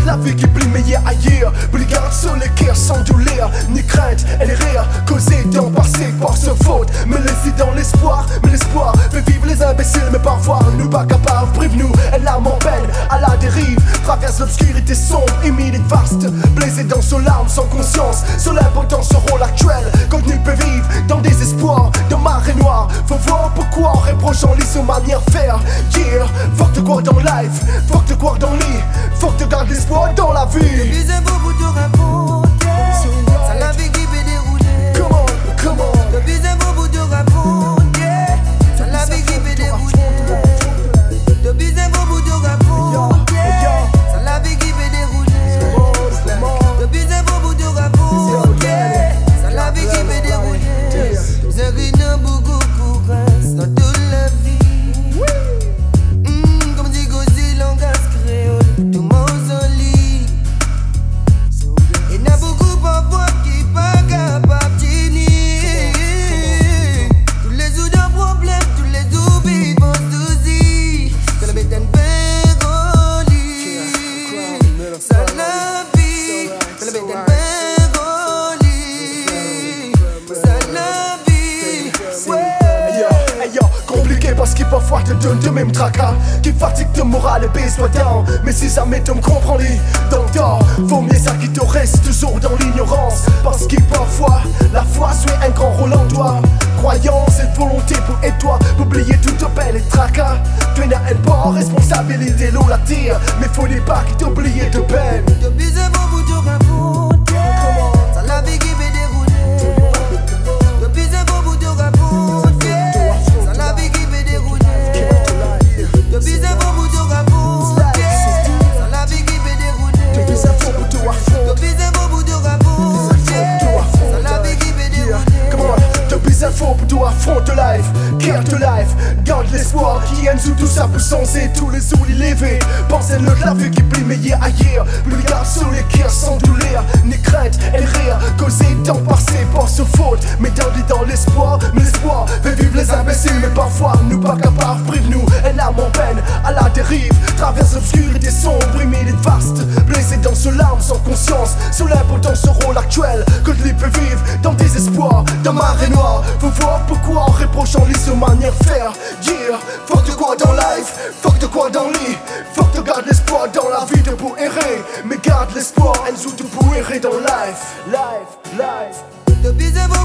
la vie qui plie mais yeah ailleurs. Brigade sur les cœurs sans douleur ni crainte, elle est rire, causée dans passé par ce faute. Me laisser dans l'espoir, mais l'espoir fait vivre les imbéciles. Mais parfois nous pas capables, prive-nous, elle l'âme en peine à la dérive. Traverse l'obscurité sombre, humide vaste, blessé dans son larme sans conscience. Sur l'important ce rôle actuel, contenu peut vivre dans désespoir, de marée noire. Faut voir pourquoi en reprochant les sous manière faire. Yeah, faut que te croire dans life, faut que te croire dans lit, faut que te gardes l'espoir dans la vie. Plus un beau bout de raconter, ça la vie qui peut dérouler. Come on. Depuis un beau bout de raconter, ça la vie qui peut dérouler. Depuis un beau bout de raconter, ça la vie qui peut dérouler. Depuis un beau bout de raconter, ça la vie qui peut dérouler. Vous avez beaucoup courage dans toute la vie. Comme dit Gozi, langage créole, tout mausolée. Et n'a beaucoup parfois qui pas capable de tenir. Tous les jours d'un problème, tous les jours vivants d'ouzi. Ça la bête en péroli. Ça la vie, ça la bête en péroli. Ça la vie, Hey yo, compliqué parce qu'il parfois te donne de même tracas qui fatigue de morale et baisse toi down. Mais si ça m'aide, me comprends-les dans le temps. Vaut mieux ça qui te reste toujours dans l'ignorance. Parce qu'il parfois la foi suit un grand rôle en toi. Croyance et volonté pour aider toi, pour oublier toute peine et tracas. Tu n'as pas responsabilité, l'eau la tire. Mais faut pas qui t'oublier de peine. depuis un beau bout de raconter, ça la vie qui peut dérouler. Depuis un beau bout de raconter, ça la vie qui peut dérouler. Depuis un beau bout de raconter, ça la vie qui peut dérouler. Depuis un beau bout de raconter, ça la vie qui peut dérouler. Depuis un faux pour toi, affronte life, care to life, garde l'espoir qui aime sous tout ça pour senser tous les jours l'élever. Pense à l'autre la vie qui plie mais yeah ailleurs. Plus garde sur les cœurs sans douleur ni crainte, elle rire, causée dans passé par ce faute. Mais dans l'espoir, mais l'espoir fait vivre les imbéciles. Mais parfois nous pas capables, prive-nous, elle âme en peine à la dérive. Traverse l'obscurité sombre, humide vaste, blessé dans ce larme sans conscience. Sur l'important ce rôle actuel que lui peut vivre dans désespoir, dans marée noire. Faut voir pourquoi en reprochant les sous manière faire. Yeah, faut que tu crois dans life, faut que tu crois dans lit, faut que tu gardes l'espoir dans la vie de pour errer. Mais garde l'espoir, elle joue de pour errer dans life. Depuis un beau